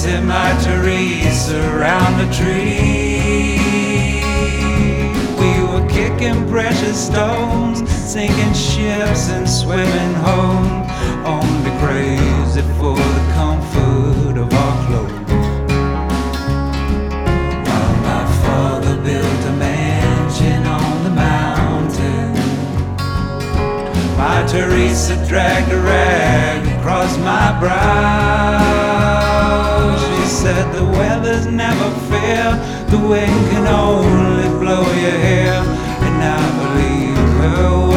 planted my Teresa around the tree. We were kicking precious stones, sinking ships and swimming home, only crazy for the comfort of our clothes. While my father built a mansion on the mountain, my Teresa dragged a rag across my brow. She said the weather's never fair, the wind can only blow your hair, and I believe her